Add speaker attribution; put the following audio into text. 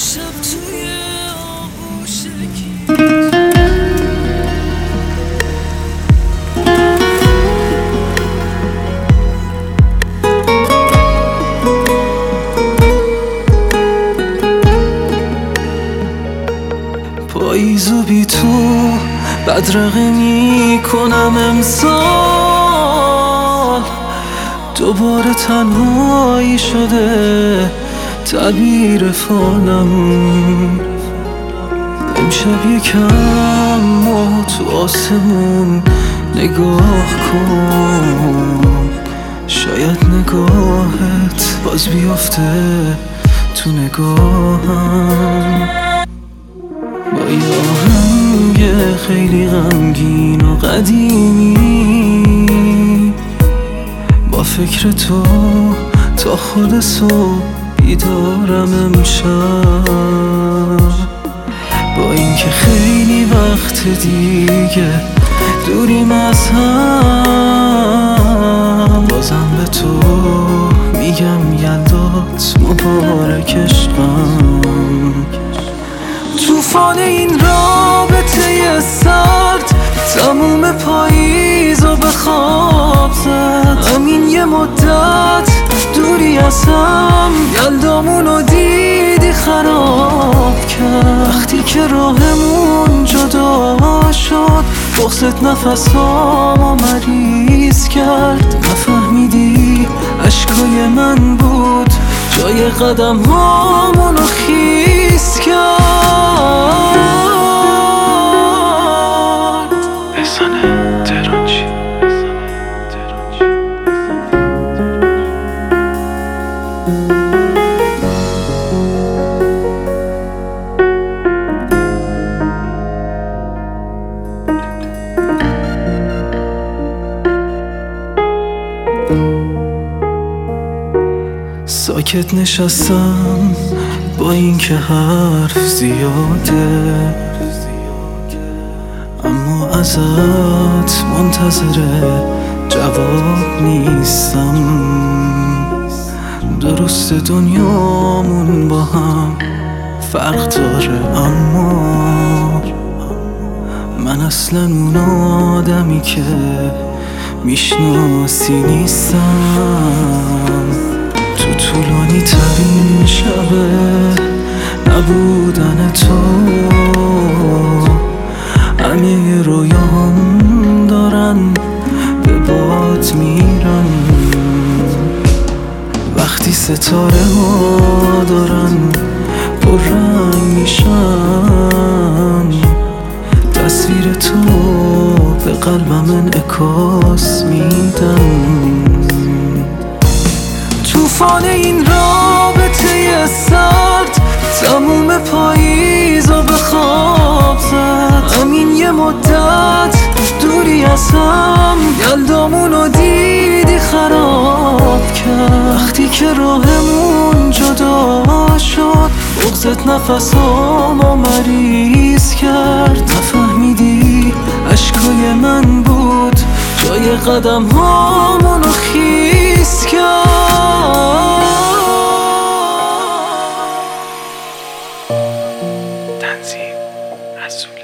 Speaker 1: شب توی آغوش پاییزو بی تو بدرقه می کنم امسال، دوباره تنهایی شده تعبیر فانم. امشب یکم ماه تو آسمون نگاه کن، شاید نگاهت باز بیفته تو نگاهم. با یه آهنگ خیلی غمگین و قدیمی، با فکر تو تا خود صبح بیدارم امشب. با اینکه خیلی وقت دیگه دوریم از هم، بازم به تو میگم یلدات مبارک عشقم. توفان این رابطه سرد تموم پاییزو به خواب زد. همین یه مدت دوری از هم یلدامونو دیدی خراب کرد. وقتی که راهمون جدا شد بغضت نفسامو مریض کرد. نفهمیدی عشقای من بود جای قدم هامونو خیس کرد. بزنه ترانچی ساکت نشستم با اینکه حرف زیاده، اما ازت منتظر جواب نیستم. درست دنیامون با هم فرق داره، اما من اصلا اون آدمی که میشناسی نیستم. تو طولانی ترین شبه نبودن تو همه رویام دارن به باد میرن. وقتی ستاره ها دارن پررنگ میشن، تصویر تو به قلبم انعکاس میدن. توفان این رابطه سرد تموم پاییزو به خواب زد. همین یه مدت دوری از هم یلدامونو دیدی خراب کرد. وقتی که راهمون جدا شد بغضت نفسامو مریض کرد. نفهمیدی عشقای من بود جای قدم هامونو خیس کرد.
Speaker 2: تنظیم رسول